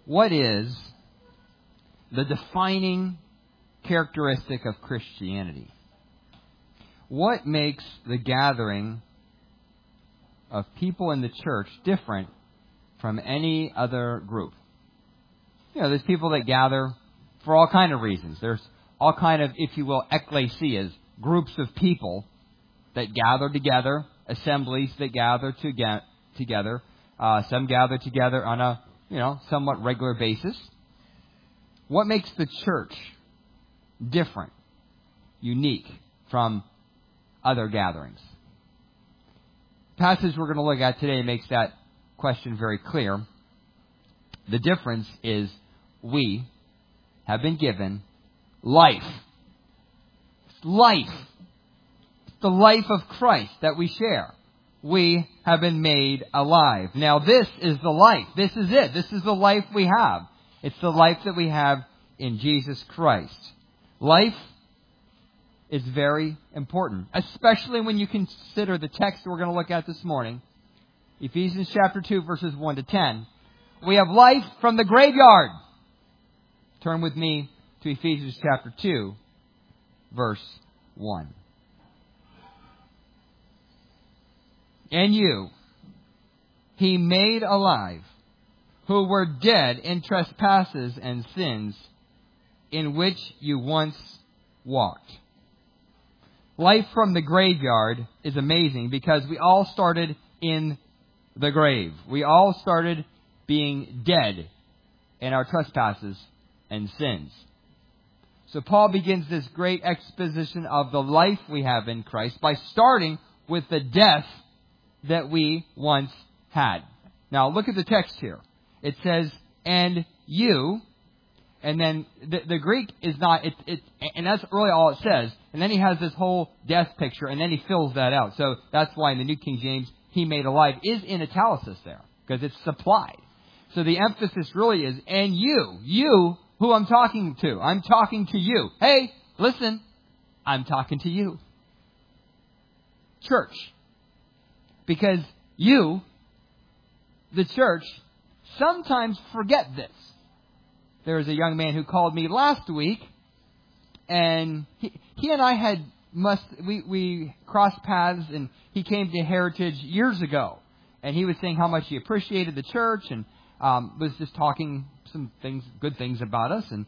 What is the defining characteristic of Christianity? What makes the gathering of people in the church different from any other group? There's people that gather for all kind of reasons. There's all kind of, if you will, ecclesias, groups of people that gather together, assemblies that gather together. Some gather together on a, somewhat regular basis. What makes the church different, unique from other gatherings? The passage we're going to look at today makes that question very clear. The difference is we have been given life. It's life. It's the life of Christ that we share. We have been made alive. Now this is the life. This is it. This is the life we have. It's the life that we have in Jesus Christ. Life is very important, especially when you consider the text we're going to look at this morning. Ephesians chapter 2, verses 1 to 10. We have life from the graveyard. Turn with me to Ephesians chapter 2, verse 1. And you, He made alive, who were dead in trespasses and sins, in which you once walked. Life from the graveyard is amazing because we all started in the grave. We all started being dead in our trespasses and sins. So Paul begins this great exposition of the life we have in Christ by starting with the death that we once had. Now look at the text here. It says, and you, and then the Greek is not, and that's really all it says. And then he has this whole death picture, and then he fills that out. So that's why in the New King James, He made alive is in italics there, because it's supplied. So the emphasis really is, and you who I'm talking to. I'm talking to you. Hey, listen, I'm talking to you. Church. Because you, the church, sometimes forget this. There was a young man who called me last week, and he and I had we crossed paths, and he came to Heritage years ago, and he was saying how much he appreciated the church, and was just talking some things, good things about us, and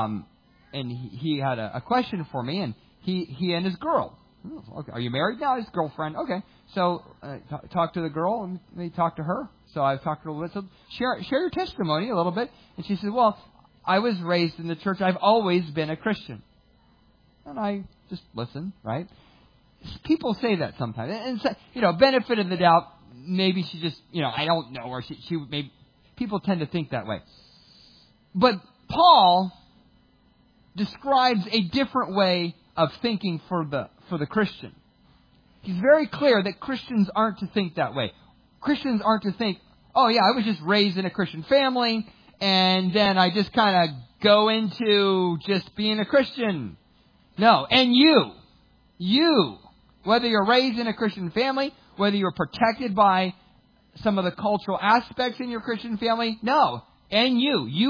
he had a question for me, and he and his girl. Okay, are you married now? His girlfriend. Okay, so talk to the girl, and they talk to her. So I've talked to her a little bit. So share your testimony a little bit, and she said, "Well, I was raised in the church. I've always been a Christian." And I just listen, right? People say that sometimes. And so, benefit of the doubt, maybe she just, I don't know, or she maybe, people tend to think that way. But Paul describes a different way of thinking for the Christian. He's very clear that Christians aren't to think that way. Christians aren't to think, oh yeah, I was just raised in a Christian family, and then I just kind of go into just being a Christian. No, and you, whether you're raised in a Christian family, whether you're protected by some of the cultural aspects in your Christian family, no, and you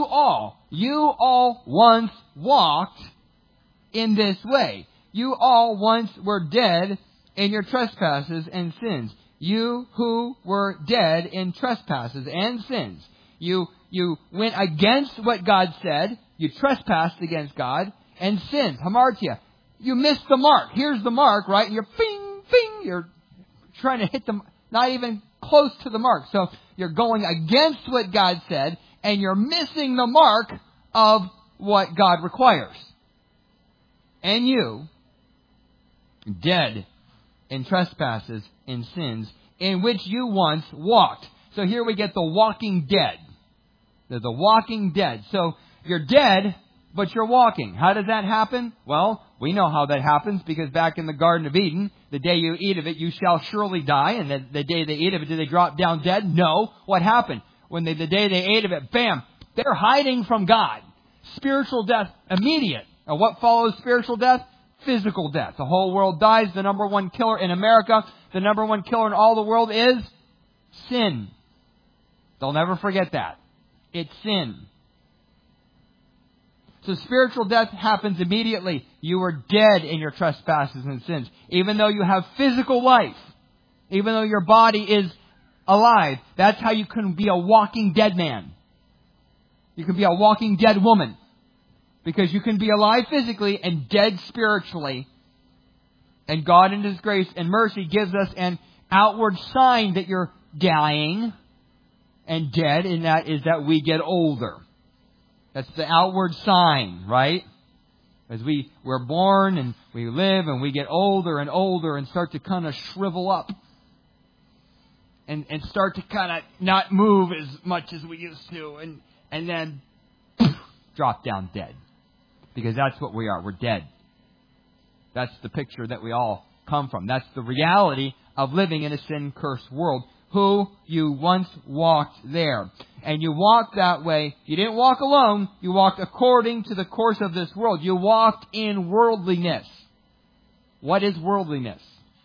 all once walked in this way. You all once were dead in your trespasses and sins. You who were dead in trespasses and sins. You went against what God said. You trespassed against God and sinned. Hamartia. You missed the mark. Here's the mark, right? And you're bing. You're trying to hit not even close to the mark. So you're going against what God said, and you're missing the mark of what God requires. And you, dead in trespasses and sins, in which you once walked. So here we get the walking dead. They're the walking dead. So you're dead, but you're walking. How does that happen? Well, we know how that happens, because back in the Garden of Eden, the day you eat of it, you shall surely die. And the day they eat of it, did they drop down dead? No. What happened? When the day they ate of it, bam, they're hiding from God. Spiritual death, immediate. And what follows spiritual death? Physical death. The whole world dies. The number one killer in America, the number one killer in all the world is sin. They'll never forget that. It's sin. So spiritual death happens immediately. You are dead in your trespasses and sins. Even though you have physical life, even though your body is alive, that's how you can be a walking dead man. You can be a walking dead woman. Because you can be alive physically and dead spiritually. And God in His grace and mercy gives us an outward sign that you're dying and dead, and that is that we get older. That's the outward sign, right? As we're born and we live and we get older and older and start to kind of shrivel up. And start to kind of not move as much as we used to. And then drop down dead. Because that's what we are. We're dead. That's the picture that we all come from. That's the reality of living in a sin-cursed world. Who you once walked there. And you walked that way. You didn't walk alone. You walked according to the course of this world. You walked in worldliness. What is worldliness?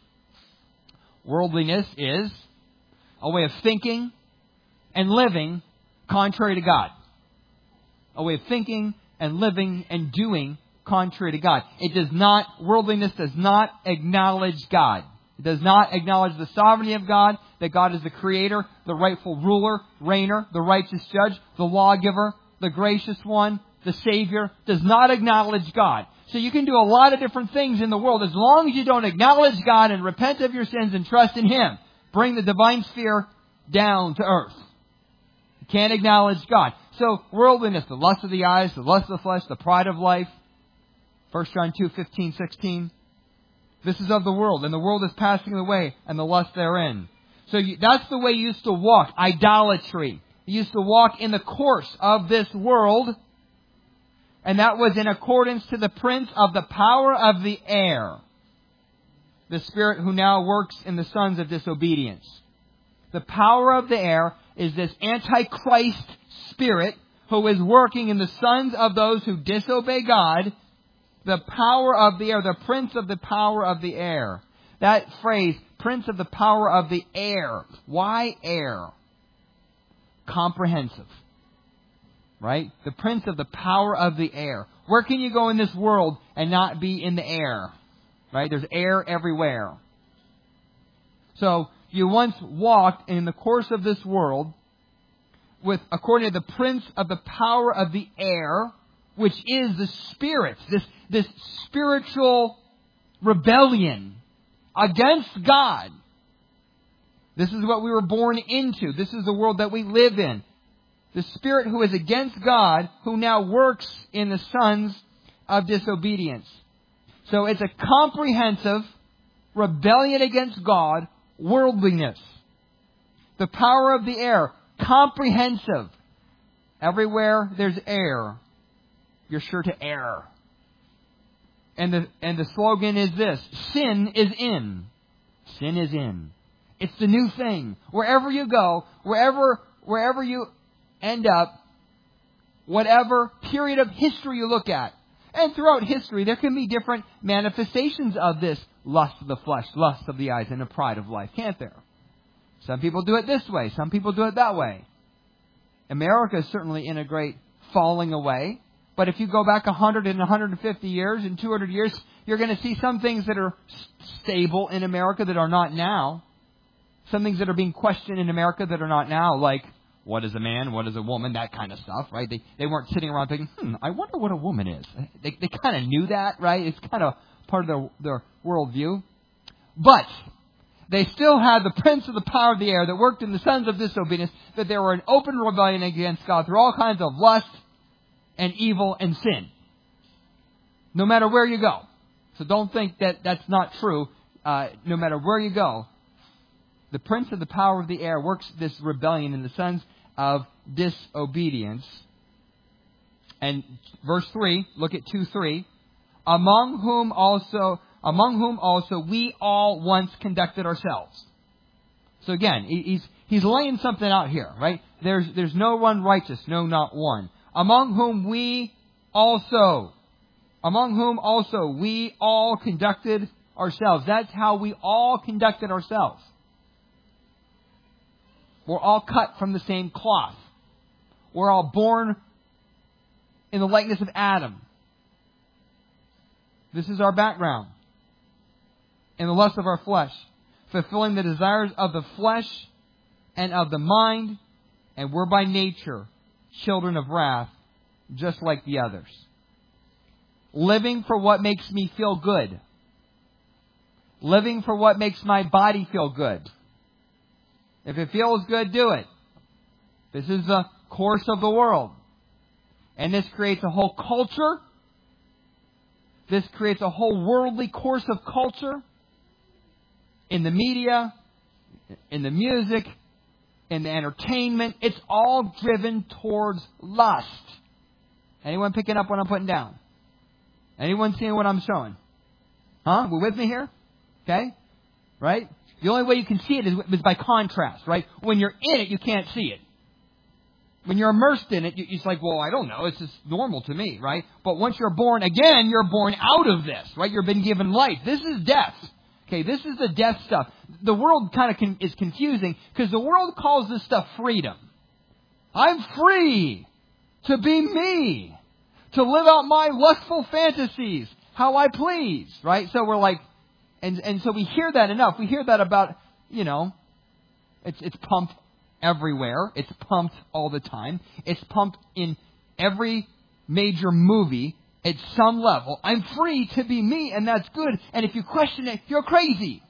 Worldliness is a way of thinking and living contrary to God. A way of thinking and living and doing contrary to God. Worldliness does not acknowledge God. It does not acknowledge the sovereignty of God, that God is the creator, the rightful ruler, reigner, the righteous judge, the lawgiver, the gracious one, the savior. Does not acknowledge God. So you can do a lot of different things in the world as long as you don't acknowledge God and repent of your sins and trust in Him. Bring the divine sphere down to earth. You can't acknowledge God. So worldliness, the lust of the eyes, the lust of the flesh, the pride of life. 1 John 2:15-16. This is of the world, and the world is passing away, and the lust therein. So that's the way you used to walk. Idolatry. You used to walk in the course of this world, and that was in accordance to the prince of the power of the air, the spirit who now works in the sons of disobedience. The power of the air is this antichrist spirit who is working in the sons of those who disobey God. The power of the air, the prince of the power of the air. That phrase, prince of the power of the air. Why air? Comprehensive. Right? The prince of the power of the air. Where can you go in this world and not be in the air? Right? There's air everywhere. So, you once walked in the course of this world according to the prince of the power of the air, which is the spirits, this spiritual rebellion against God. This is what we were born into. This is the world that we live in. The spirit who is against God, who now works in the sons of disobedience. So it's a comprehensive rebellion against God, worldliness. The power of the air, comprehensive. Everywhere there's air, you're sure to err. And the slogan is this: sin is in. Sin is in. It's the new thing. Wherever you go, wherever you end up, whatever period of history you look at. And throughout history, there can be different manifestations of this lust of the flesh, lust of the eyes, and the pride of life, can't there? Some people do it this way. Some people do it that way. America is certainly in a great falling away. But if you go back 100 and 150 years and 200 years, you're going to see some things that are stable in America that are not now. Some things that are being questioned in America that are not now, like, what is a man, what is a woman, that kind of stuff, right? They weren't sitting around thinking, I wonder what a woman is. They kind of knew that, right? It's kind of part of their worldview. But they still had the prince of the power of the air that worked in the sons of disobedience, that they were in open rebellion against God through all kinds of lust and evil and sin. No matter where you go. So don't think that that's not true. No matter where you go, the prince of the power of the air works this rebellion in the sons of disobedience. And verse 3, look at 2:3. Among whom also we all once conducted ourselves. So again, he's laying something out here, right? There's no one righteous, no, not one. Among whom also we all conducted ourselves. That's how we all conducted ourselves. We're all cut from the same cloth. We're all born in the likeness of Adam. This is our background. In the lust of our flesh, fulfilling the desires of the flesh and of the mind, and we're by nature children of wrath, just like the others. Living for what makes me feel good. Living for what makes my body feel good. If it feels good, do it. This is the course of the world. And this creates a whole culture. This creates a whole worldly course of culture. In the media, in the music, in the entertainment. It's all driven towards lust. Anyone picking up what I'm putting down? Anyone seeing what I'm showing? Huh? We're with me here? Okay? Right? The only way you can see it is by contrast, right? When you're in it, you can't see it. When you're immersed in it, it's like, well, I don't know. It's just normal to me, right? But once you're born again, you're born out of this, right? You've been given life. This is death. Okay, this is the death stuff. The world kind of is confusing because the world calls this stuff freedom. I'm free to be me, to live out my lustful fantasies, how I please, right? So we're like, and so we hear that enough. We hear that about, it's pumped everywhere. It's pumped all the time. It's pumped in every major movie at some level. I'm free to be me, and that's good. And if you question it, you're crazy.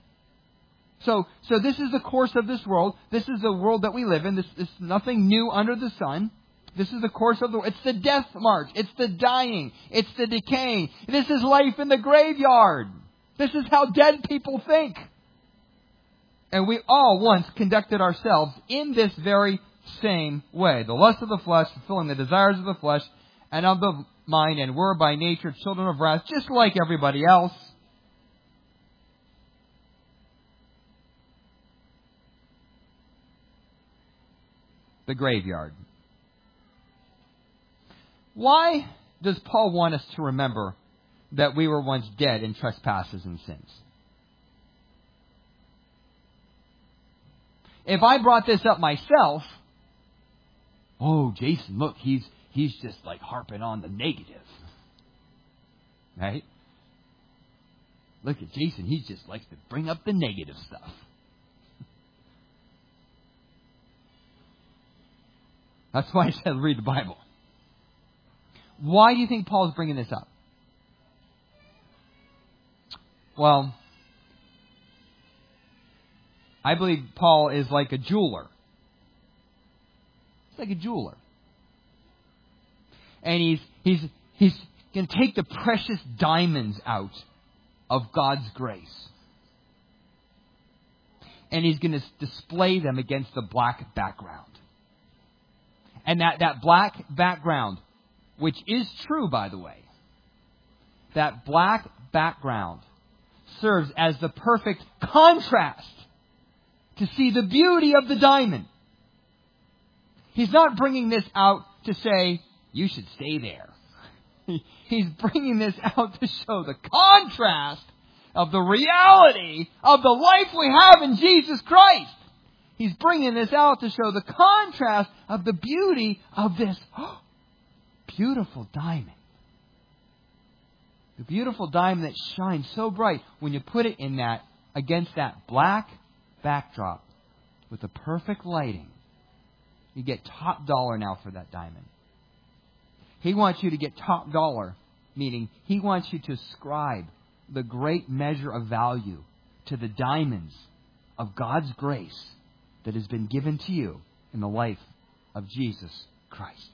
So this is the course of this world. This is the world that we live in. This is nothing new under the sun. This is the course of the world. It's the death march. It's the dying. It's the decaying. This is life in the graveyard. This is how dead people think. And we all once conducted ourselves in this very same way. The lust of the flesh, fulfilling the desires of the flesh and of the mind, and we're by nature children of wrath, just like everybody else. The graveyard. Why does Paul want us to remember that we were once dead in trespasses and sins? If I brought this up myself, oh, Jason, look, he's just like harping on the negative. Right? Look at Jason, he just likes to bring up the negative stuff. That's why I said read the Bible. Why do you think Paul's bringing this up? Well, I believe Paul is like a jeweler. He's like a jeweler. And he's going to take the precious diamonds out of God's grace. And he's going to display them against the black background. And that black background, which is true, by the way, that black background serves as the perfect contrast to see the beauty of the diamond. He's not bringing this out to say, you should stay there. He's bringing this out to show the contrast of the reality of the life we have in Jesus Christ. He's bringing this out to show the contrast of the beauty of this beautiful diamond. The beautiful diamond that shines so bright when you put it in that, against that black backdrop with the perfect lighting. You get top dollar now for that diamond. He wants you to get top dollar, meaning He wants you to ascribe the great measure of value to the diamonds of God's grace that has been given to you in the life of Jesus Christ.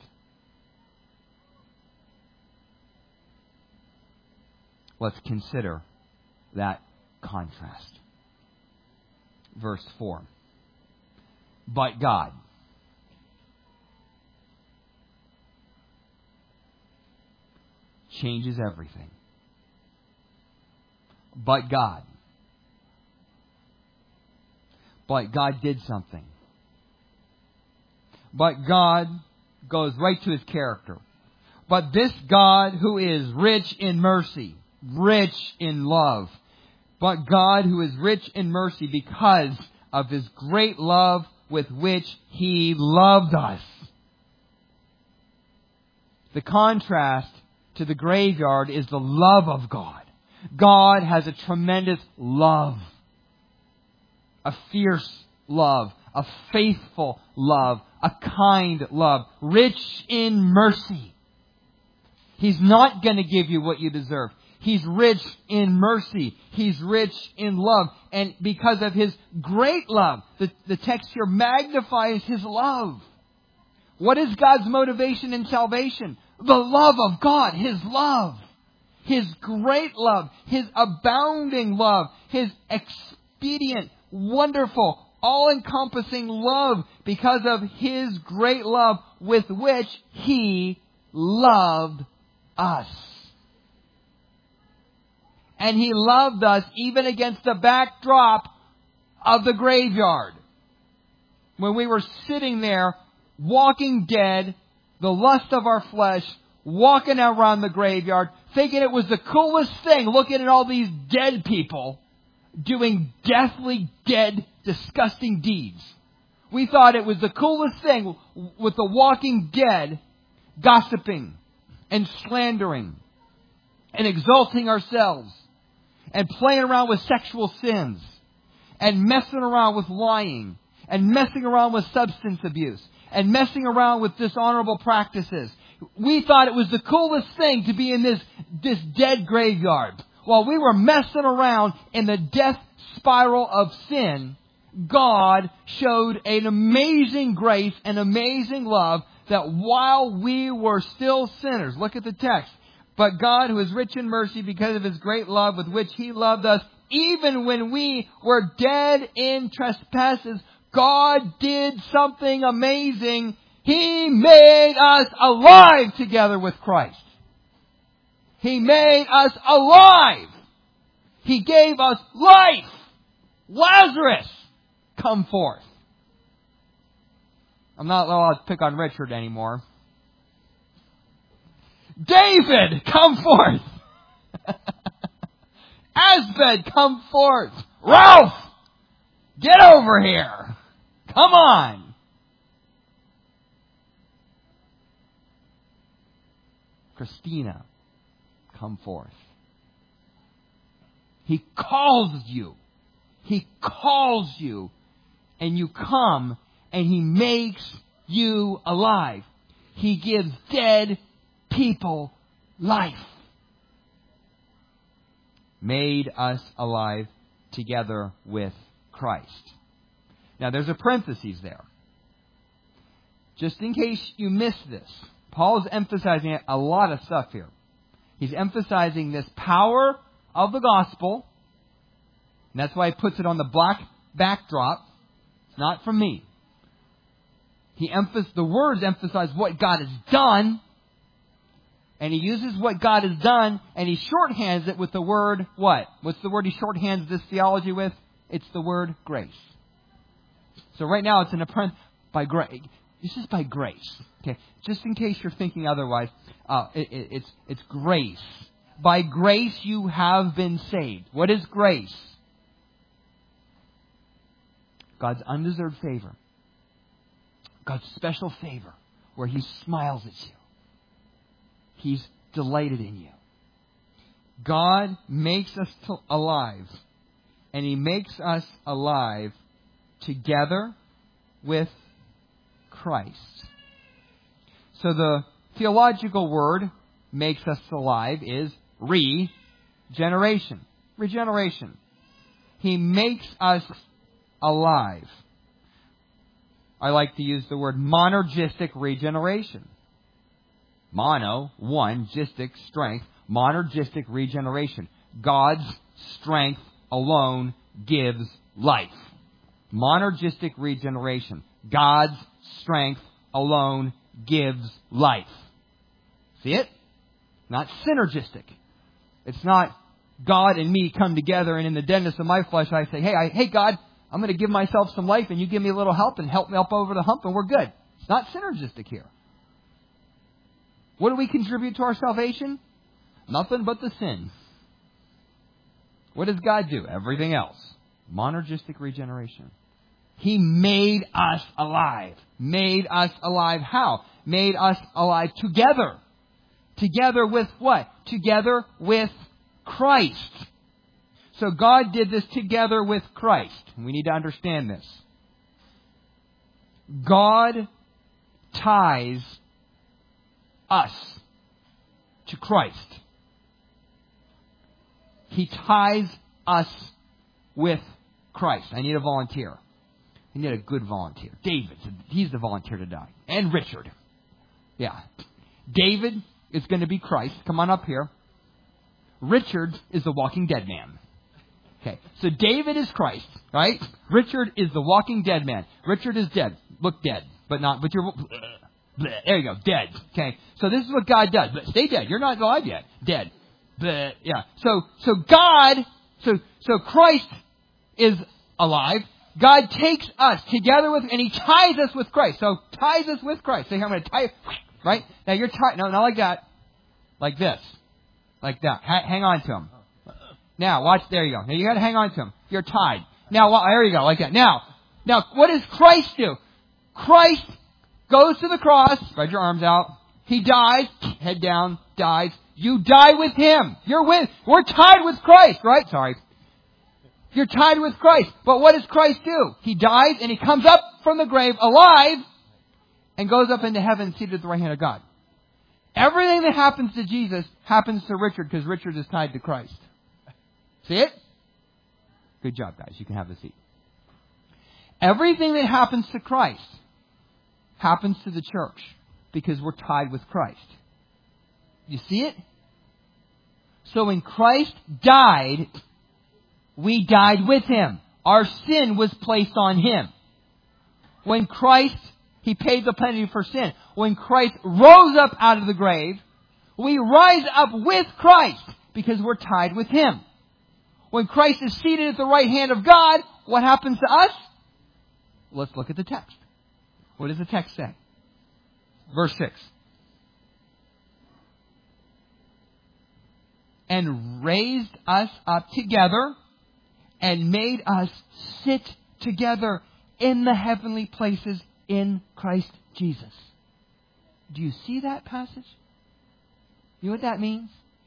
Let's consider that contrast. Verse 4. But God. Changes everything. But God. But God did something. But God goes right to His character. But this God who is rich in mercy, rich in love. But God who is rich in mercy because of His great love with which He loved us. The contrast to the graveyard is the love of God. God has a tremendous love. A fierce love. A faithful love. A kind love. Rich in mercy. He's not going to give you what you deserve. He's rich in mercy. He's rich in love. And because of His great love, the text here magnifies His love. What is God's motivation in salvation? The love of God. His love. His great love. His abounding love. His expedient, wonderful, all-encompassing love because of His great love with which He loved us. And He loved us even against the backdrop of the graveyard. When we were sitting there, walking dead, the lust of our flesh, walking around the graveyard, thinking it was the coolest thing, looking at all these dead people doing deathly dead, disgusting deeds. We thought it was the coolest thing with the walking dead, gossiping and slandering and exalting ourselves and playing around with sexual sins and messing around with lying and messing around with substance abuse and messing around with dishonorable practices. We thought it was the coolest thing to be in this dead graveyard. While we were messing around in the death spiral of sin, God showed an amazing grace and amazing love that while we were still sinners, look at the text, but God, who is rich in mercy because of His great love with which He loved us, even when we were dead in trespasses, God did something amazing. He made us alive together with Christ. He made us alive. He gave us life. Lazarus, come forth. I'm not allowed to pick on Richard anymore. David, come forth. Asbed, come forth. Ralph, get over here. Come on. Christina, come forth. He calls you. He calls you. And you come and He makes you alive. He gives dead people life. Made us alive together with Christ. Now there's a parenthesis there. Just in case you missed this, Paul is emphasizing a lot of stuff here. He's emphasizing this power of the gospel. And that's why he puts it on the black backdrop. It's not from me. The words emphasize what God has done. And he uses what God has done, and he shorthands it with the word what? What's the word he shorthands this theology with? It's the word grace. So right now it's by grace. This is by grace. Okay, just in case you're thinking otherwise, it's grace. By grace you have been saved. What is grace? God's undeserved favor. God's special favor, where He smiles at you. He's delighted in you. God makes us alive. And He makes us alive together with Christ. So the theological word makes us alive is regeneration. Regeneration. He makes us alive. I like to use the word monergistic regeneration. Mono, one, gistic, strength. Monergistic regeneration. God's strength alone gives life. Monergistic regeneration. God's strength alone gives life. See it? Not synergistic. It's not God and me come together and in the deadness of my flesh I say, hey God, I'm going to give myself some life and you give me a little help and help me up over the hump and we're good. It's not synergistic here. What do we contribute to our salvation? Nothing but the sin. What does God do? Everything else. Monergistic regeneration. He made us alive. Made us alive how? Made us alive together Together with what? Together with Christ. So God did this together with Christ. We need to understand this. God ties us to Christ. He ties us with Christ. I need a volunteer. I need a good volunteer. David, he's the volunteer to die. And Richard. Yeah. David is going to be Christ. Come on up here. Richard is the walking dead man. Okay. So David is Christ, right? Richard is the walking dead man. Richard is dead. Look dead. But you're... There you go. Dead. Okay. So this is what God does. But stay dead. You're not alive yet. Dead. Yeah. So Christ is alive. God takes us together with, and He ties us with Christ. So ties us with Christ. Say, I'm going to tie you. Right? Now you're tied. No, not like that. Like this. Like that. Hang on to Him. Now, watch. There you go. Now you got to hang on to Him. You're tied. Now, there you go. Like that. Now, what does Christ do? Christ goes to the cross. Spread your arms out. He dies. Head down. Dies. You die with Him. We're tied with Christ, right? Sorry. You're tied with Christ. But what does Christ do? He dies and He comes up from the grave alive and goes up into heaven seated at the right hand of God. Everything that happens to Jesus happens to Richard because Richard is tied to Christ. See it? Good job, guys. You can have a seat. Everything that happens to Christ happens to the church because we're tied with Christ. You see it? So when Christ died, we died with Him. Our sin was placed on Him. When Christ, He paid the penalty for sin. When Christ rose up out of the grave, we rise up with Christ because we're tied with Him. When Christ is seated at the right hand of God, what happens to us? Let's look at the text. What does the text say? Verse 6. And raised us up together and made us sit together in the heavenly places in Christ Jesus. Do you see that passage? You know what that means?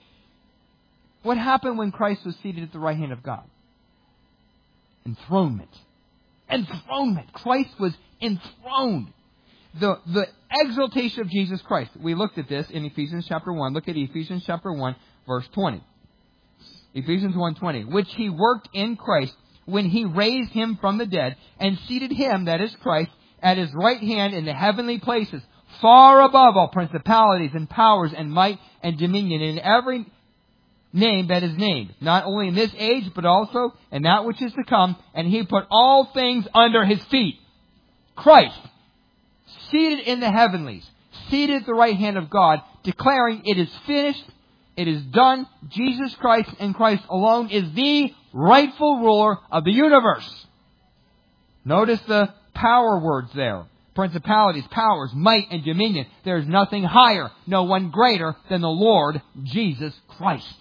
What happened when Christ was seated at the right hand of God? Enthronement. Enthronement. Christ was enthroned. The exaltation of Jesus Christ. We looked at this in Ephesians chapter 1. Look at Ephesians chapter 1, verse 20. Ephesians 1:20. Which He worked in Christ when He raised Him from the dead and seated Him, that is Christ, at His right hand in the heavenly places, far above all principalities and powers and might and dominion, in every name that is named, not only in this age, but also in that which is to come. And He put all things under His feet. Christ, seated in the heavenlies, seated at the right hand of God, declaring it is finished, it is done. Jesus Christ and Christ alone is the rightful ruler of the universe. Notice the power words there. Principalities, powers, might, and dominion. There is nothing higher, no one greater than the Lord Jesus Christ.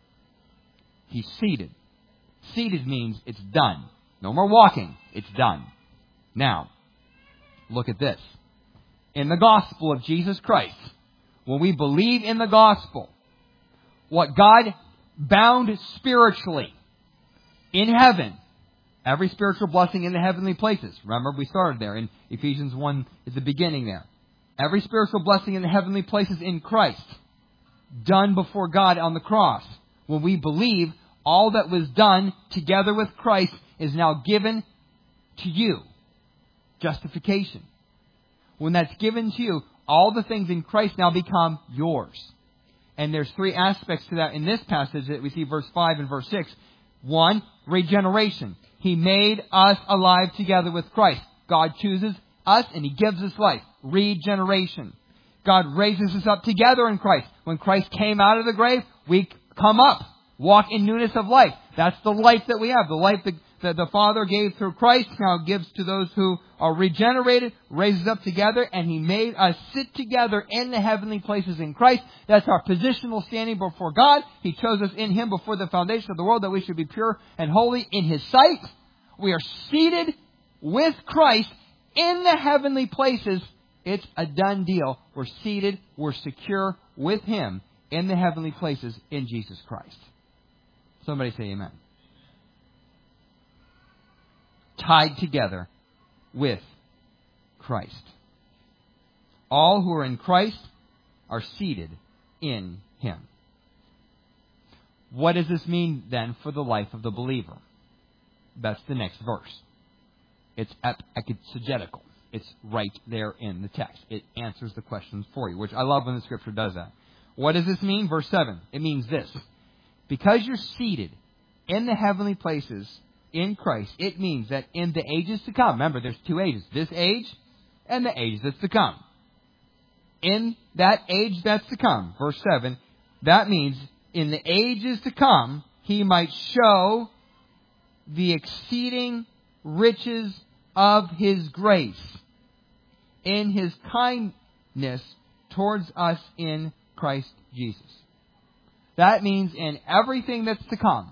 He's seated. Seated means it's done. No more walking. It's done. Now, look at this. In the gospel of Jesus Christ, when we believe in the gospel, what God bound spiritually in heaven, every spiritual blessing in the heavenly places. Remember, we started there in Ephesians 1 is the beginning there. Every spiritual blessing in the heavenly places in Christ, done before God on the cross. When we believe, all that was done together with Christ is now given to you. Justification. When that's given to you, all the things in Christ now become yours. And there's three aspects to that in this passage that we see verse 5 and verse 6. One, regeneration. He made us alive together with Christ. God chooses us and He gives us life. Regeneration. God raises us up together in Christ. When Christ came out of the grave, we come up. Walk in newness of life. That's the life that we have. The life that the Father gave through Christ now gives to those who are regenerated, raises up together, and He made us sit together in the heavenly places in Christ. That's our positional standing before God. He chose us in Him before the foundation of the world that we should be pure and holy in His sight. We are seated with Christ in the heavenly places. It's a done deal. We're seated, we're secure, with Him in the heavenly places in Jesus Christ. Somebody say amen. Tied together with Christ. All who are in Christ are seated in Him. What does this mean then for the life of the believer? That's the next verse. It's exegetical. It's right there in the text. It answers the questions for you, which I love when the Scripture does that. What does this mean? Verse 7. It means this. Because you're seated in the heavenly places in Christ, it means that in the ages to come, remember there's two ages, this age and the age that's to come. In that age that's to come, verse 7, that means in the ages to come, He might show the exceeding riches of His grace in His kindness towards us in Christ Jesus. That means in everything that's to come,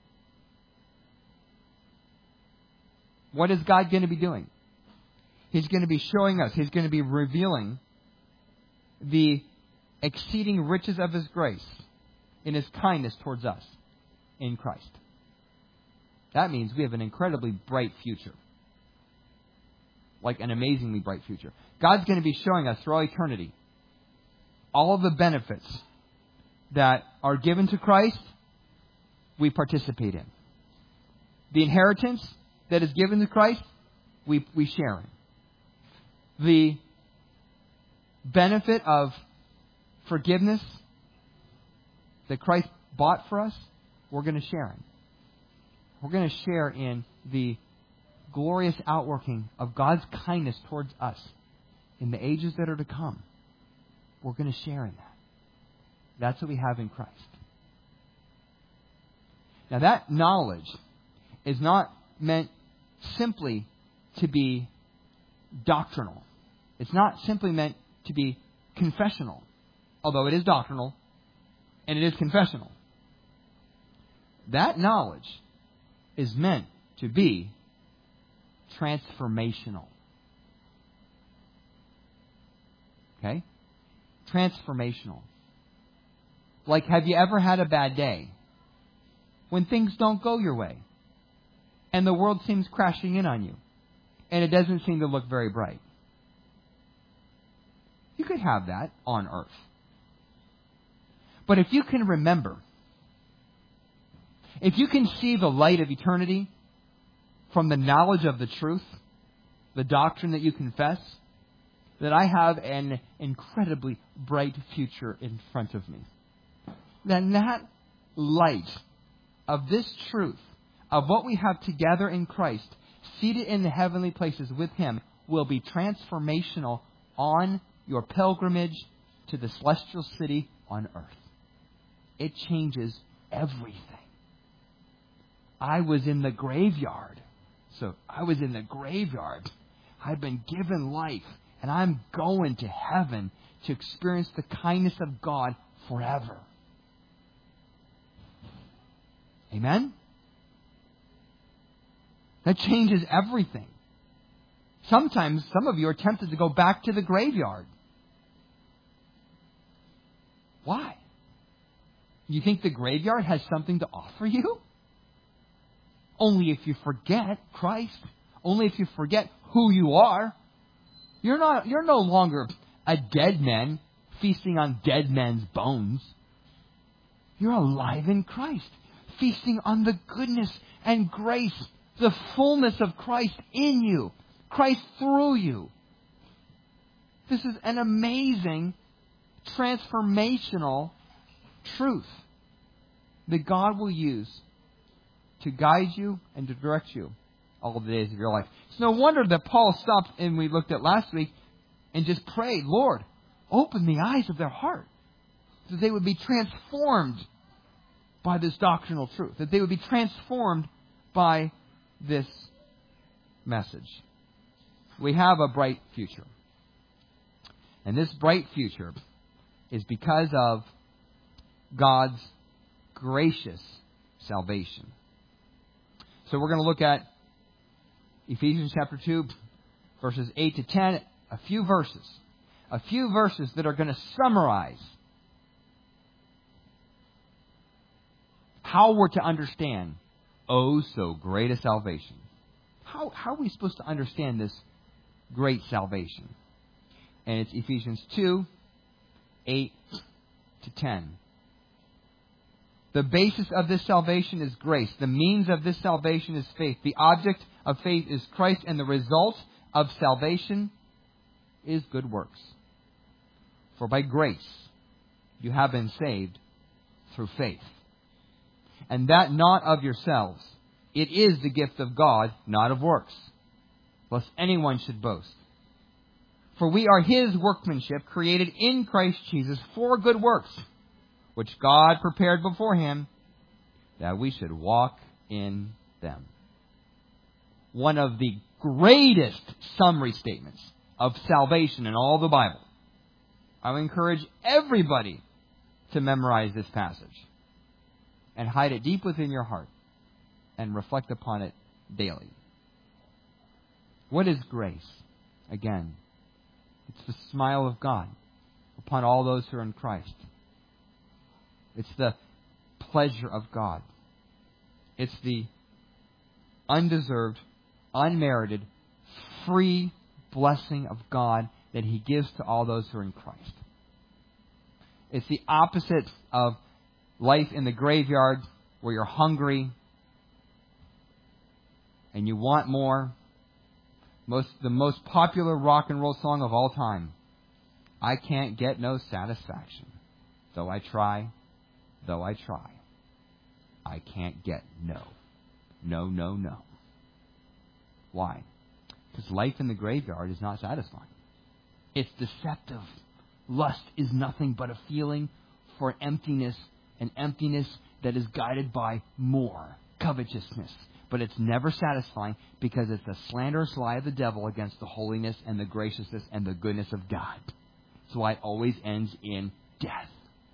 what is God going to be doing? He's going to be showing us, He's going to be revealing the exceeding riches of His grace in His kindness towards us in Christ. That means we have an incredibly bright future. Like an amazingly bright future. God's going to be showing us through all eternity all of the benefits that are given to Christ, we participate in. The inheritance that is given to Christ, we share in. The benefit of forgiveness that Christ bought for us, we're going to share in. We're going to share in the glorious outworking of God's kindness towards us in the ages that are to come. We're going to share in that. That's what we have in Christ. Now that knowledge is not meant simply to be doctrinal. It's not simply meant to be confessional, although it is doctrinal and it is confessional. That knowledge is meant to be transformational. Okay? Transformational. Like, have you ever had a bad day? When things don't go your way. And the world seems crashing in on you. And it doesn't seem to look very bright. You could have that on earth. But if you can remember, if you can see the light of eternity from the knowledge of the truth, the doctrine that you confess, that I have an incredibly bright future in front of me. Then that light of this truth, of what we have together in Christ, seated in the heavenly places with Him, will be transformational on your pilgrimage to the celestial city on earth. It changes everything. I was in the graveyard. So I was in the graveyard. I've been given life. And I'm going to heaven to experience the kindness of God forever. Amen? That changes everything. Sometimes some of you are tempted to go back to the graveyard. Why? You think the graveyard has something to offer you? Only if you forget Christ. Only if you forget who you are. You're no longer a dead man feasting on dead men's bones. You're alive in Christ, feasting on the goodness and grace, the fullness of Christ in you, Christ through you. This is an amazing, transformational truth that God will use to guide you and to direct you all the days of your life. It's no wonder that Paul stopped, and we looked at last week, and just prayed, Lord, open the eyes of their heart, that they would be transformed by this doctrinal truth, that they would be transformed by this message. We have a bright future. And this bright future is because of God's gracious salvation. So we're going to look at Ephesians chapter 2, verses 8 to 10, a few verses that are going to summarize how we're to understand, oh, so great a salvation. How are we supposed to understand this great salvation? And it's Ephesians 2, 8 to 10. The basis of this salvation is grace. The means of this salvation is faith. The object of faith is Christ, and the result of salvation is good works. For by grace you have been saved through faith. And that not of yourselves. It is the gift of God, not of works, lest anyone should boast. For we are His workmanship, created in Christ Jesus for good works, which God prepared beforehand, that we should walk in them. One of the greatest summary statements of salvation in all the Bible. I would encourage everybody to memorize this passage and hide it deep within your heart and reflect upon it daily. What is grace? Again, it's the smile of God upon all those who are in Christ. It's the pleasure of God. It's the undeserved, unmerited, free blessing of God that He gives to all those who are in Christ. It's the opposite of life in the graveyard where you're hungry and you want more. The most popular rock and roll song of all time. I can't get no satisfaction. Though I try, I can't get no. No. Why? Because life in the graveyard is not satisfying. It's deceptive. Lust is nothing but a feeling for emptiness, an emptiness that is guided by more, covetousness. But it's never satisfying because it's a slanderous lie of the devil against the holiness and the graciousness and the goodness of God. That's why it always ends in death.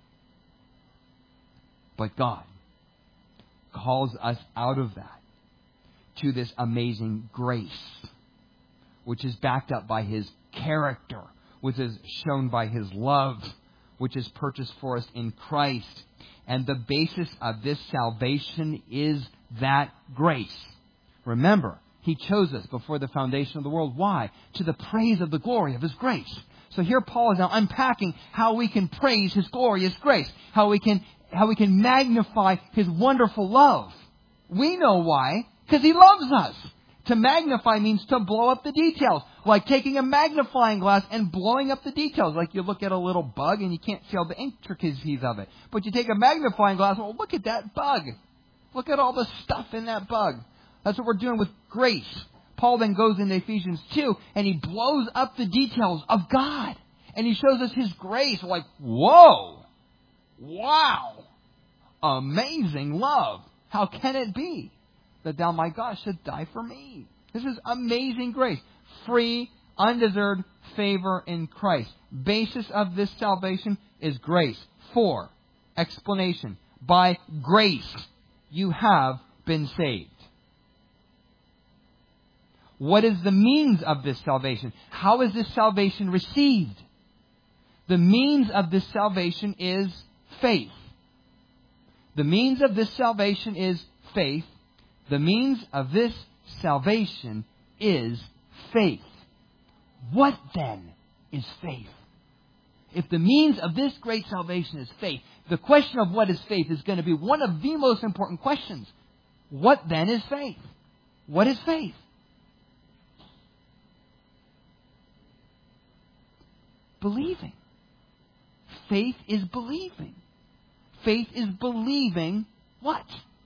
But God calls us out of that to this amazing grace, which is backed up by His character, which is shown by His love, which is purchased for us in Christ. And the basis of this salvation is that grace. Remember, He chose us before the foundation of the world. Why? To the praise of the glory of His grace. So here Paul is now unpacking how we can praise His glorious grace, how we can magnify His wonderful love. We know why, because He loves us. To magnify means to blow up the details, like taking a magnifying glass and blowing up the details. Like you look at a little bug and you can't see all the intricacies of it. But you take a magnifying glass, well, look at that bug. Look at all the stuff in that bug. That's what we're doing with grace. Paul then goes into Ephesians 2 and he blows up the details of God. And he shows us His grace. Like, whoa! Wow! Amazing love. How can it be that thou, my God, should die for me? This is amazing grace. Free, undeserved favor in Christ. Basis of this salvation is grace. 4, explanation. By grace you have been saved. What is the means of this salvation? How is this salvation received? The means of this salvation is faith. The means of this salvation is faith. The means of this salvation is faith. What then is faith? If the means of this great salvation is faith, the question of what is faith is going to be one of the most important questions. What then is faith? What is faith? Believing. Faith is believing. Faith is believing what?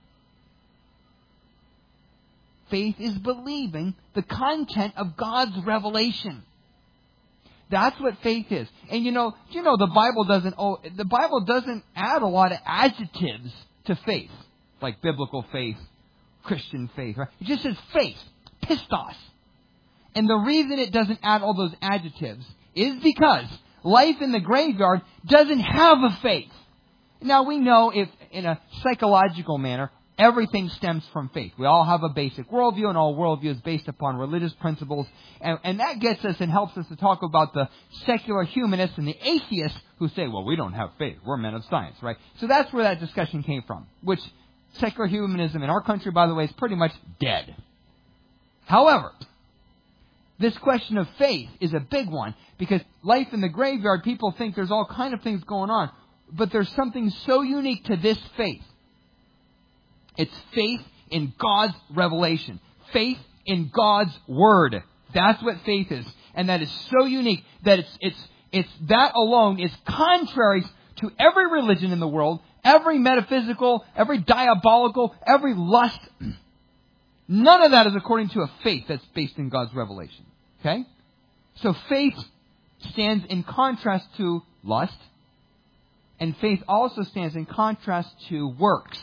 Faith is believing the content of God's revelation. That's what faith is. And the Bible doesn't add a lot of adjectives to faith, like biblical faith, Christian faith, right? It just says faith, pistos. And the reason it doesn't add all those adjectives is because life in the graveyard doesn't have a faith. Now we know if in a psychological manner, everything stems from faith. We all have a basic worldview, and all worldview is based upon religious principles. And that gets us and helps us to talk about the secular humanists and the atheists who say, well, we don't have faith. We're men of science, right? So that's where that discussion came from, which secular humanism in our country, by the way, is pretty much dead. However, this question of faith is a big one, because life in the graveyard, people think there's all kind of things going on, but there's something so unique to this faith. It's faith in God's revelation. Faith in God's Word. That's what faith is. And that is so unique that it's that alone is contrary to every religion in the world, every metaphysical, every diabolical, every lust. None of that is according to a faith that's based in God's revelation. Okay? So faith stands in contrast to lust, and faith also stands in contrast to works.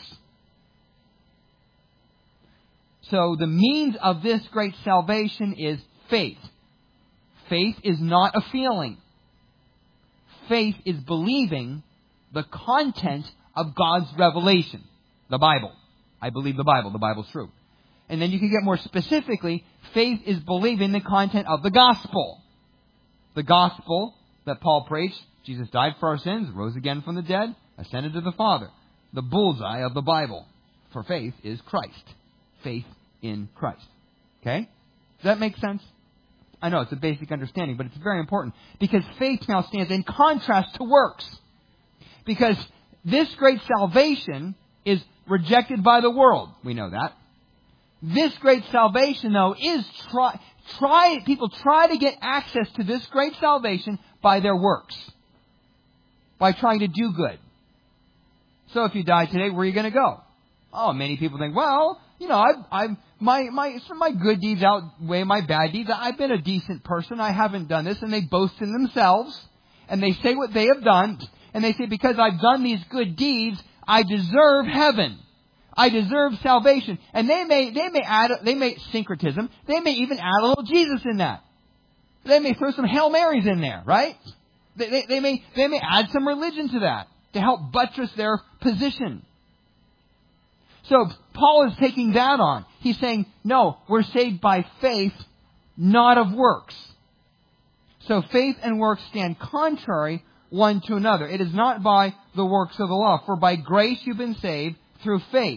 So the means of this great salvation is faith. Faith is not a feeling. Faith is believing the content of God's revelation. The Bible. I believe the Bible. The Bible's true. And then you can get more specifically, faith is believing the content of the gospel. The gospel that Paul preached, Jesus died for our sins, rose again from the dead, ascended to the Father. The bullseye of the Bible for faith is Christ. Faith in Christ. Okay? Does that make sense? I know it's a basic understanding, but it's very important. Because faith now stands in contrast to works. Because this great salvation is rejected by the world. We know that. This great salvation, though, is people try to get access to this great salvation by their works. By trying to do good. So if you die today, where are you going to go? Oh, many people think, well, you know, my good deeds outweigh my bad deeds. I've been a decent person. I haven't done this. And they boast in themselves. And they say what they have done. And they say, because I've done these good deeds, I deserve heaven. I deserve salvation. And they may syncretism. They may even add a little Jesus in that. They may throw some Hail Marys in there, right? They may add some religion to that to help buttress their position. So Paul is taking that on. He's saying, no, we're saved by faith, not of works. So faith and works stand contrary one to another. It is not by the works of the law. For by grace you've been saved through faith.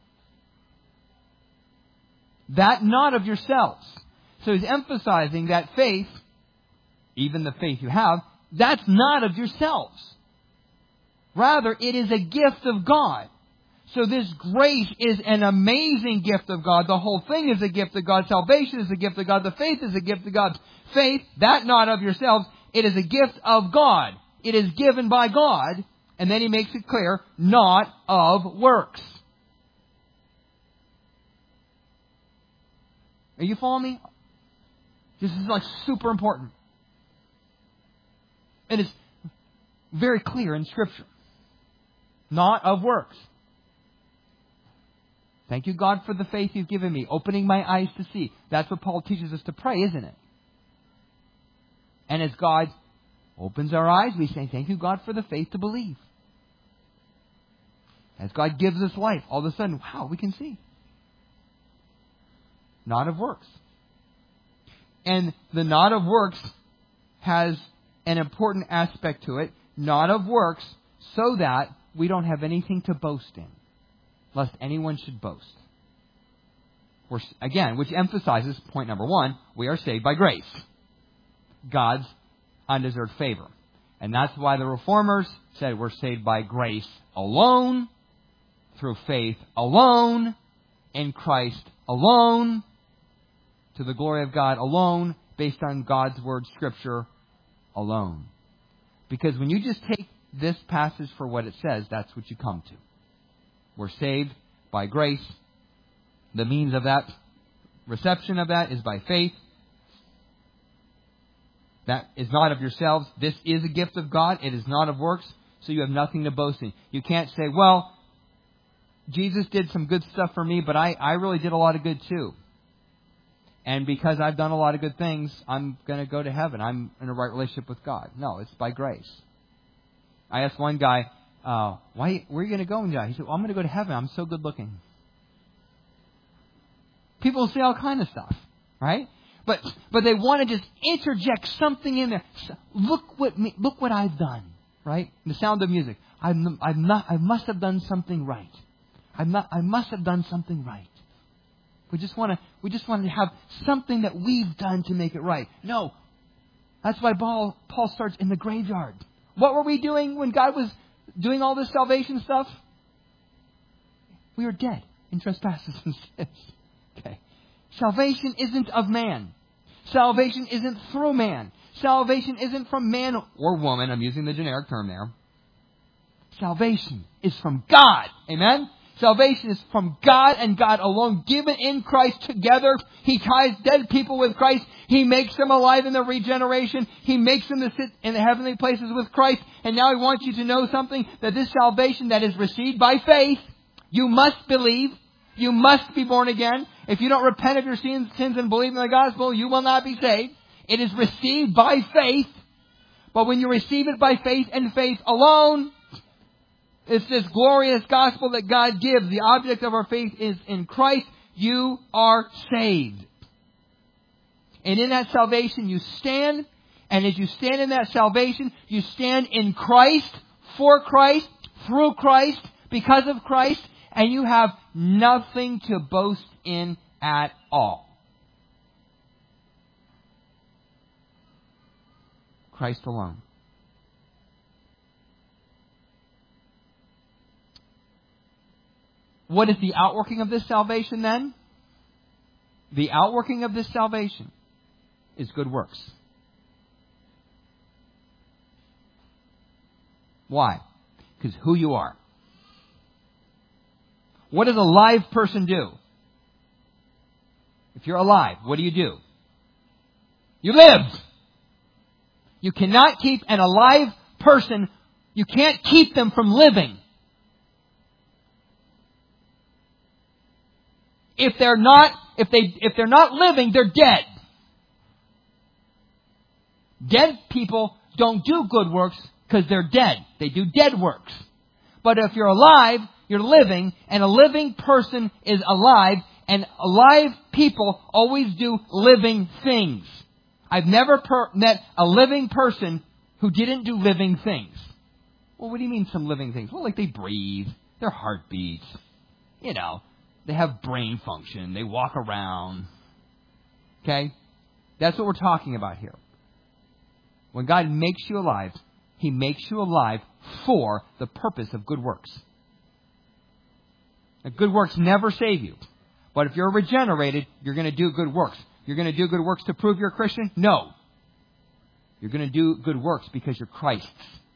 That not of yourselves. So he's emphasizing that faith, even the faith you have, that's not of yourselves. Rather, it is a gift of God. So this grace is an amazing gift of God. The whole thing is a gift of God. Salvation is a gift of God. The faith is a gift of God. Faith, that not of yourselves, it is a gift of God. It is given by God. And then he makes it clear, not of works. Are you following me? This is like super important. And it's very clear in Scripture. Not of works. Thank you, God, for the faith you've given me, opening my eyes to see. That's what Paul teaches us to pray, isn't it? And as God opens our eyes, we say, thank you, God, for the faith to believe. As God gives us life, all of a sudden, wow, we can see. Not of works. And the not of works has an important aspect to it. Not of works, so that we don't have anything to boast in, lest anyone should boast. Which emphasizes point number one, we are saved by grace. God's undeserved favor. And that's why the Reformers said we're saved by grace alone, through faith alone, in Christ alone, to the glory of God alone, based on God's Word, Scripture alone. Because when you just take this passage for what it says, that's what you come to. We're saved by grace. The means of that, reception of that, is by faith. That is not of yourselves. This is a gift of God. It is not of works, so you have nothing to boast in. You can't say, well, Jesus did some good stuff for me, but I really did a lot of good too. And because I've done a lot of good things, I'm going to go to heaven. I'm in a right relationship with God. No, it's by grace. I asked one guy, where are you going to go when you die? He said, well, I'm going to go to heaven. I'm so good looking. People say all kind of stuff, right? But they want to just interject something in there. Look what I've done, right? The Sound of Music. I must have done something right. I must have done something right. We just want to have something that we've done to make it right. No. That's why Paul starts in the graveyard. What were we doing when God was doing all this salvation stuff? We were dead in trespasses and sins. Okay. Salvation isn't of man. Salvation isn't through man. Salvation isn't from man or woman. I'm using the generic term there. Salvation is from God. Amen? Salvation is from God and God alone, given in Christ together. He ties dead people with Christ. He makes them alive in their regeneration. He makes them to sit in the heavenly places with Christ. And now He wants you to know something, that this salvation that is received by faith, you must believe. You must be born again. If you don't repent of your sins and believe in the gospel, you will not be saved. It is received by faith. But when you receive it by faith and faith alone, it's this glorious gospel that God gives. The object of our faith is in Christ. You are saved. And in that salvation you stand. And as you stand in that salvation, you stand in Christ, for Christ, through Christ, because of Christ. And you have nothing to boast in at all. Christ alone. What is the outworking of this salvation then? The outworking of this salvation is good works. Why? Because who you are. What does a live person do? If you're alive, what do? You live. You cannot keep an alive person, you can't keep them from living. If they're not living, they're dead. Dead people don't do good works because they're dead. They do dead works. But if you're alive, you're living, and a living person is alive, and alive people always do living things. I've never met a living person who didn't do living things. Well, what do you mean some living things? Well, like they breathe, their heart beats, they have brain function, they walk around. Okay? That's what we're talking about here. When God makes you alive, He makes you alive for the purpose of good works. Now, good works never save you. But if you're regenerated, you're going to do good works. You're going to do good works to prove you're a Christian? No. You're going to do good works because you're Christ's.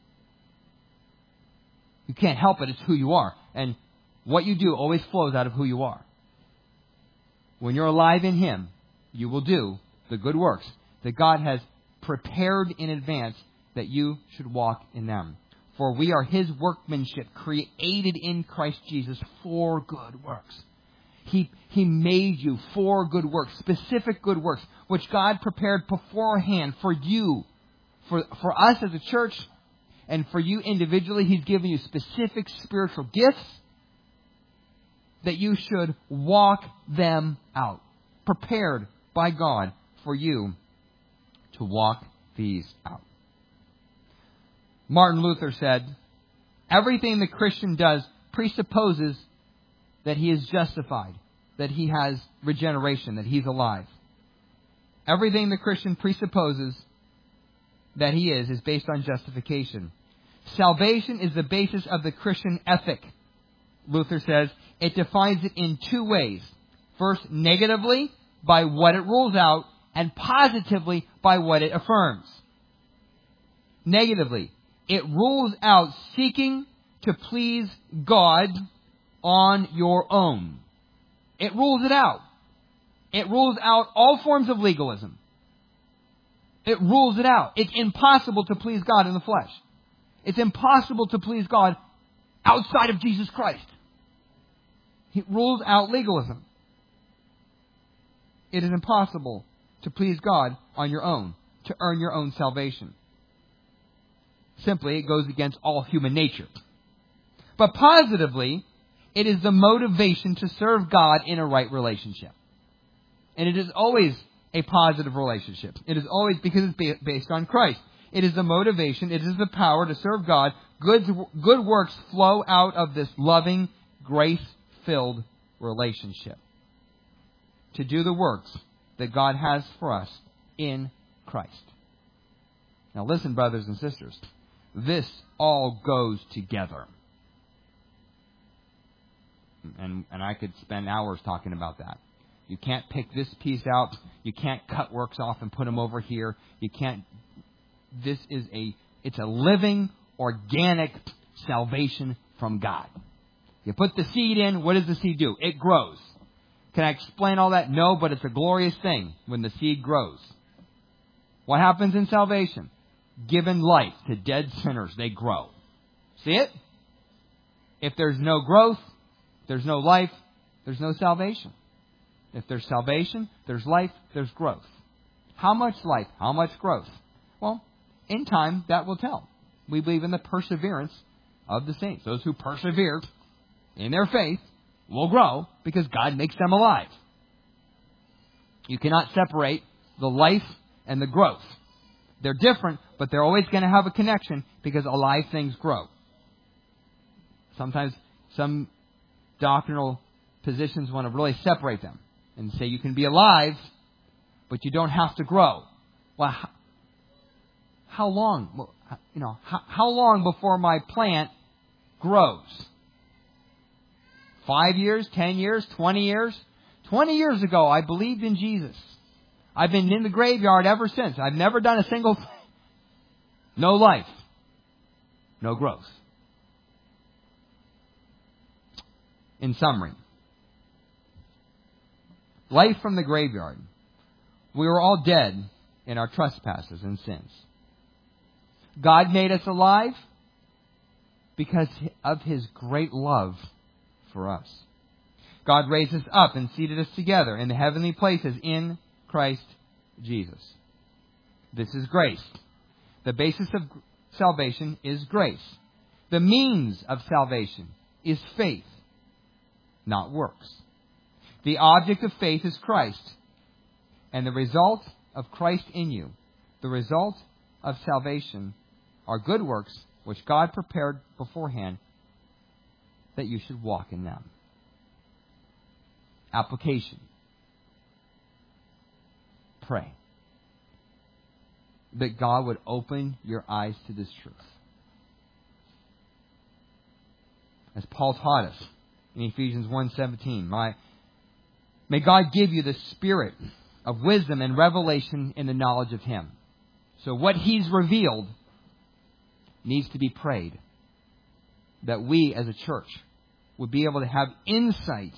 You can't help it. It's who you are. And what you do always flows out of who you are. When you're alive in Him, you will do the good works that God has prepared in advance that you should walk in them. For we are His workmanship, created in Christ Jesus for good works. He made you for good works, specific good works, which God prepared beforehand for you, for us as a church, and for you individually. He's given you specific spiritual gifts that you should walk them out, prepared by God for you to walk these out. Martin Luther said, everything the Christian does presupposes that he is justified, that he has regeneration, that he's alive. Everything the Christian presupposes that he is based on justification. Salvation is the basis of the Christian ethic. Luther says it defines it in two ways. First, negatively, by what it rules out, and positively, by what it affirms. Negatively, it rules out seeking to please God on your own. It rules it out. It rules out all forms of legalism. It rules it out. It's impossible to please God in the flesh. It's impossible to please God outside of Jesus Christ. It rules out legalism. It is impossible to please God on your own, to earn your own salvation. Simply, it goes against all human nature. But positively, it is the motivation to serve God in a right relationship. And it is always a positive relationship. It is always because it's based on Christ. It is the motivation, it is the power to serve God. Good works flow out of this loving, grace filled relationship. To do the works that God has for us in Christ. Now listen, brothers and sisters. This all goes together. And I could spend hours talking about that. You can't pick this piece out. You can't cut works off and put them over here. You can't. It's a living, organic salvation from God. You put the seed in, what does the seed do? It grows. Can I explain all that? No, but it's a glorious thing when the seed grows. What happens in salvation? Given life to dead sinners, they grow. See it? If there's no growth, there's no life, there's no salvation. If there's salvation, there's life, there's growth. How much life? How much growth? Well, in time, that will tell. We believe in the perseverance of the saints. Those who persevere in their faith will grow because God makes them alive. You cannot separate the life and the growth. They're different, but they're always going to have a connection because alive things grow. Sometimes some doctrinal positions want to really separate them and say you can be alive, but you don't have to grow. Well, how long? How long before my plant grows? 5 years, 10 years, 20 years? 20 years ago, I believed in Jesus. I've been in the graveyard ever since. I've never done a single thing. No life. No growth. In summary, life from the graveyard. We were all dead in our trespasses and sins. God made us alive because of His great love for us. God raised us up and seated us together in the heavenly places in Christ Jesus. This is grace. The basis of salvation is grace. The means of salvation is faith, not works. The object of faith is Christ. And the result of Christ in you, the result of salvation, are good works which God prepared beforehand that you should walk in them. Application. Pray that God would open your eyes to this truth. As Paul taught us in Ephesians 1:17, may God give you the spirit of wisdom and revelation in the knowledge of Him. So what He's revealed needs to be prayed. That we as a church would be able to have insight.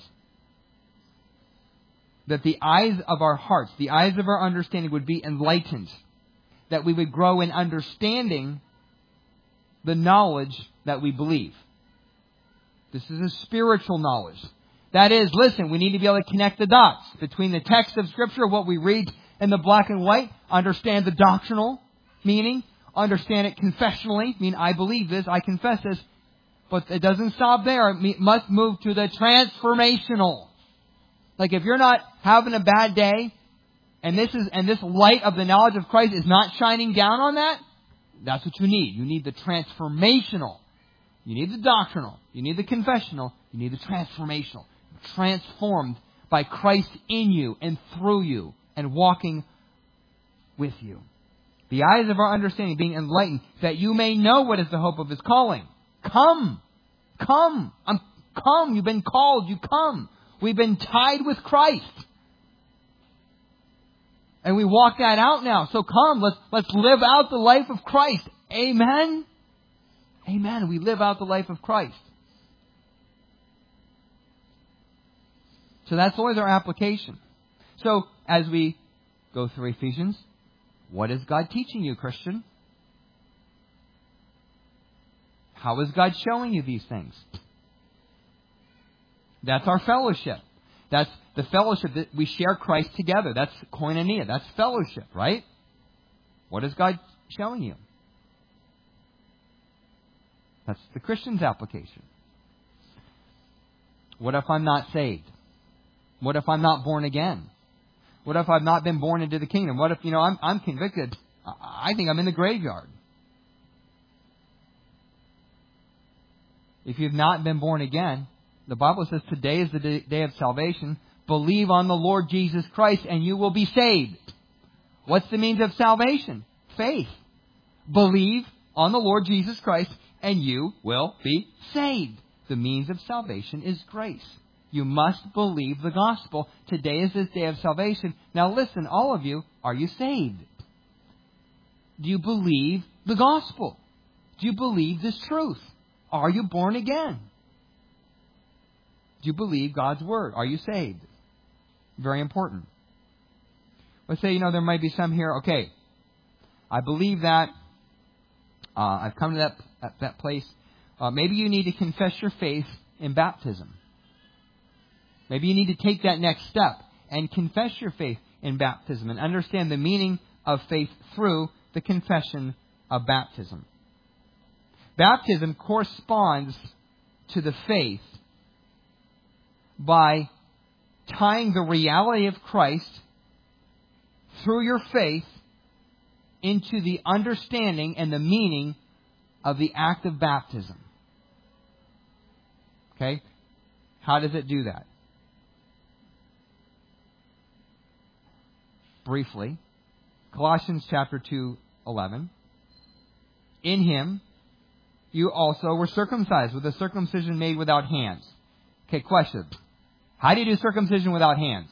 That the eyes of our hearts, the eyes of our understanding would be enlightened. That we would grow in understanding the knowledge that we believe. This is a spiritual knowledge. That is, listen, we need to be able to connect the dots between the text of Scripture, what we read in the black and white, understand the doctrinal meaning, understand it confessionally, I believe this, I confess this, but it doesn't stop there. It must move to the transformational. Like if you're not having a bad day, and this light of the knowledge of Christ is not shining down on that, that's what you need. You need the transformational. You need the doctrinal. You need the confessional. You need the transformational. Transformed by Christ in you and through you and walking with you. The eyes of our understanding being enlightened, that you may know what is the hope of His calling. Come. Come. Come. You've been called. You come. We've been tied with Christ. And we walk that out now. So come, let's live out the life of Christ. Amen? Amen. We live out the life of Christ. So that's always our application. So as we go through Ephesians, what is God teaching you, Christian? How is God showing you these things? That's our fellowship. That's the fellowship that we share Christ together. That's koinonia. That's fellowship, right? What is God showing you? That's the Christian's application. What if I'm not saved? What if I'm not born again? What if I've not been born into the kingdom? What if, I'm convicted? I think I'm in the graveyard. If you've not been born again, The Bible says today is the day of salvation. Believe on the Lord Jesus Christ and you will be saved. What's the means of salvation? Faith. Believe on the Lord Jesus Christ and you will be saved. The means of salvation is grace. You must believe the gospel. Today is this day of salvation. Now listen, all of you, are you saved? Do you believe the gospel? Do you believe this truth? Are you born again? Do you believe God's word? Are you saved? Very important. Let's say, there might be some here, okay, I believe that. I've come to that place. Maybe you need to confess your faith in baptism. Maybe you need to take that next step and confess your faith in baptism and understand the meaning of faith through the confession of baptism. Baptism corresponds to the faith by tying the reality of Christ through your faith into the understanding and the meaning of the act of baptism. Okay? How does it do that? Briefly, Colossians chapter 2:11. In him you also were circumcised with a circumcision made without hands. Okay, question. How do you do circumcision without hands?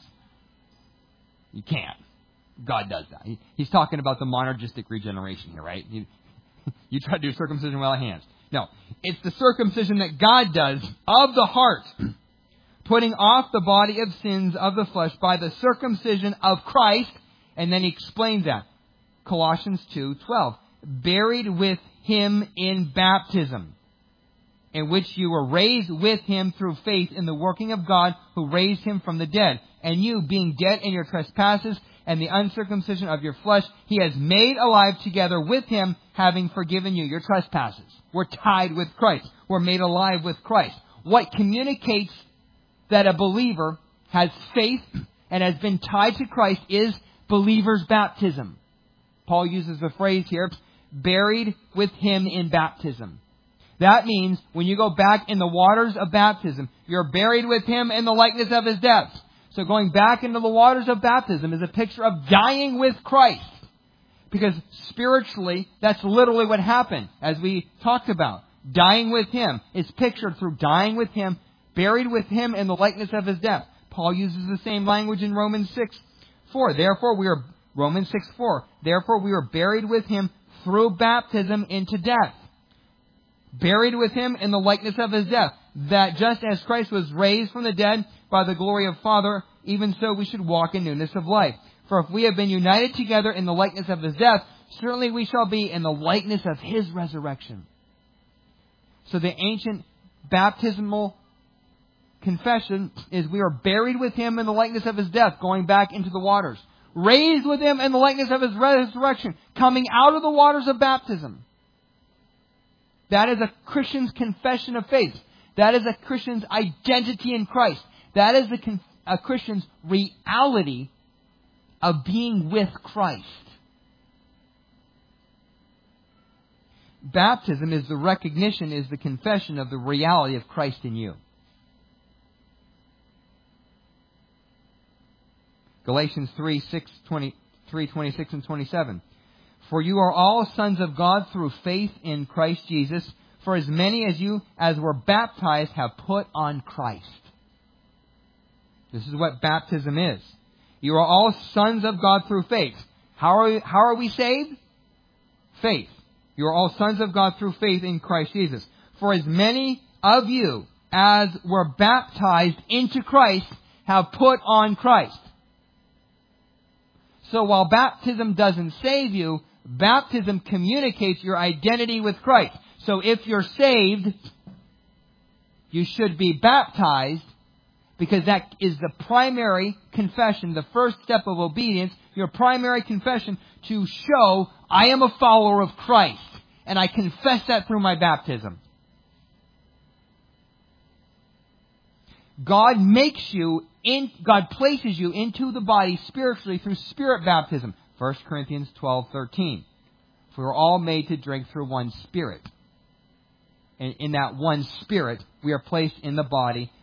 You can't. God does that. He's talking about the monergistic regeneration here, right? You try to do circumcision without hands. No, it's the circumcision that God does of the heart, putting off the body of sins of the flesh by the circumcision of Christ. And then he explains that. Colossians 2:12. Buried with him in baptism, in which you were raised with him through faith in the working of God who raised him from the dead. And you, being dead in your trespasses and the uncircumcision of your flesh, he has made alive together with him, having forgiven you your trespasses. We're tied with Christ. We're made alive with Christ. What communicates that a believer has faith and has been tied to Christ is believer's baptism. Paul uses the phrase here, buried with him in baptism. That means when you go back in the waters of baptism, you're buried with him in the likeness of his death. So going back into the waters of baptism is a picture of dying with Christ. Because spiritually, that's literally what happened, as we talked about. Dying with him is pictured through dying with him, buried with him in the likeness of his death. Paul uses the same language in Romans 6:4. Romans 6:4. Therefore we are buried with him through baptism into death. Buried with him in the likeness of his death. That just as Christ was raised from the dead by the glory of Father, even so we should walk in newness of life. For if we have been united together in the likeness of his death, certainly we shall be in the likeness of his resurrection. So the ancient baptismal confession is we are buried with him in the likeness of his death, going back into the waters. Raised with him in the likeness of his resurrection, coming out of the waters of baptism. That is a Christian's confession of faith. That is a Christian's identity in Christ. That is a Christian's reality of being with Christ. Baptism is the recognition, is the confession of the reality of Christ in you. Galatians 3:26 and 27. For you are all sons of God through faith in Christ Jesus. For as many as you as were baptized have put on Christ. This is what baptism is. You are all sons of God through faith. How are we saved? Faith. You are all sons of God through faith in Christ Jesus. For as many of you as were baptized into Christ have put on Christ. So while baptism doesn't save you, baptism communicates your identity with Christ. So if you're saved, you should be baptized, because that is the primary confession, the first step of obedience, your primary confession to show I am a follower of Christ. And I confess that through my baptism. God places you into the body spiritually through spirit baptism. 1 Corinthians 12:13. For we're all made to drink through one spirit. And in that one spirit, we are placed in the body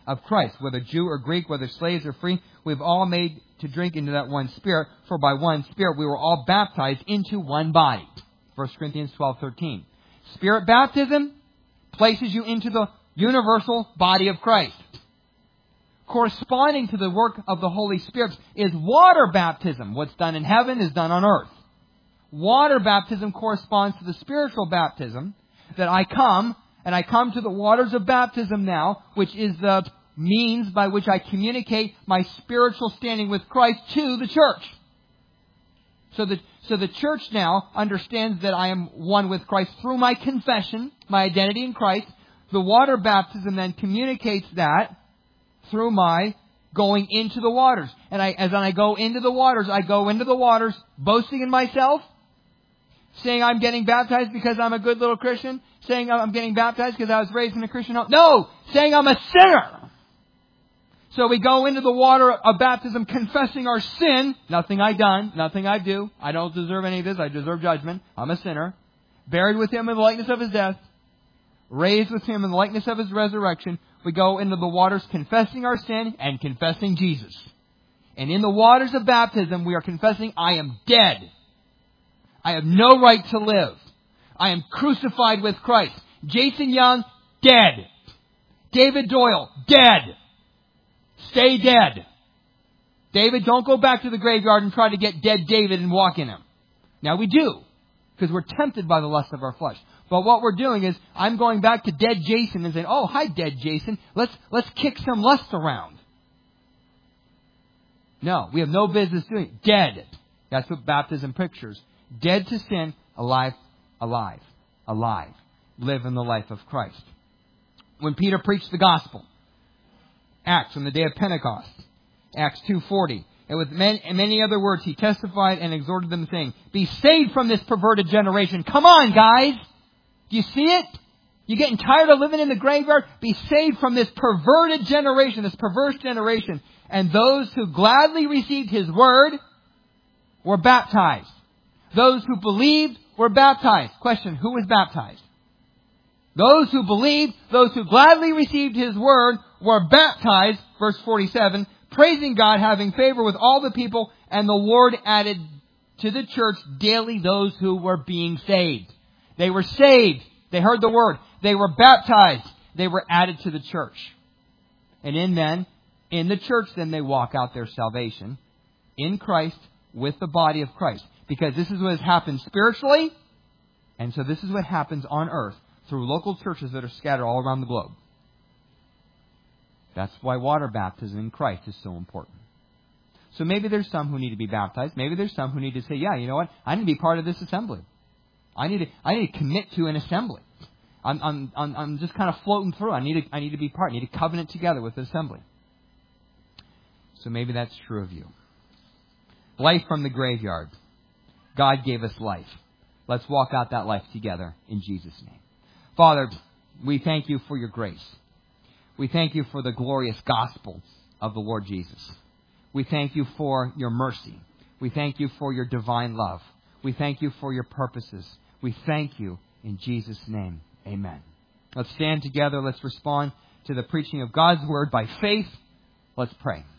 of Christ. Whether Jew or Greek, whether slaves or free, we've all made to drink into that one Spirit. For by one Spirit we were all baptized into one body. 1 Corinthians 12:13. Spirit baptism places you into the universal body of Christ. Corresponding to the work of the Holy Spirit is water baptism. What's done in heaven is done on earth. Water baptism corresponds to the spiritual baptism that I come to the waters of baptism now, which is the means by which I communicate my spiritual standing with Christ to the church. So the church now understands that I am one with Christ through my confession, my identity in Christ. The water baptism then communicates that through my going into the waters. And as I go into the waters boasting in myself, saying I'm getting baptized because I'm a good little Christian, saying I'm getting baptized because I was raised in a Christian home. No! Saying I'm a sinner! So we go into the water of baptism confessing our sin. Nothing I done, nothing I do. I don't deserve any of this. I deserve judgment. I'm a sinner. Buried with Him in the likeness of His death. Raised with Him in the likeness of His resurrection. We go into the waters confessing our sin and confessing Jesus. And in the waters of baptism we are confessing I am dead. I have no right to live. I am crucified with Christ. Jason Young, dead. David Doyle, dead. Stay dead. David, don't go back to the graveyard and try to get dead David and walk in him. Now we do, because we're tempted by the lust of our flesh. But what we're doing is, I'm going back to dead Jason and saying, oh, hi, dead Jason. Let's kick some lust around. No, we have no business doing it. Dead. That's what baptism pictures. Dead to sin, alive, alive, alive. Live in the life of Christ. When Peter preached the gospel, Acts, on the day of Pentecost, Acts 2:40. And with many other words, he testified and exhorted them, saying, be saved from this perverted generation. Come on, guys. Do you see it? You getting tired of living in the graveyard? Be saved from this perverted generation, this perverse generation. And those who gladly received His word were baptized. Those who believed were baptized. Question, who was baptized? Those who believed, those who gladly received His word were baptized, verse 47, praising God, having favor with all the people, and the Lord added to the church daily those who were being saved. They were saved. They heard the word. They were baptized. They were added to the church. And in the church then they walk out their salvation in Christ with the body of Christ. Because this is what has happened spiritually, and so this is what happens on earth through local churches that are scattered all around the globe. That's why water baptism in Christ is so important. So maybe there's some who need to be baptized. Maybe there's some who need to say, yeah, you know what? I need to be part of this assembly. I need to commit to an assembly. I'm just kind of floating through. I need to be part. I need to covenant together with the assembly. So maybe that's true of you. Life from the graveyard. God gave us life. Let's walk out that life together in Jesus' name. Father, we thank You for Your grace. We thank You for the glorious gospel of the Lord Jesus. We thank You for Your mercy. We thank You for Your divine love. We thank You for Your purposes. We thank You in Jesus' name. Amen. Let's stand together. Let's respond to the preaching of God's word by faith. Let's pray.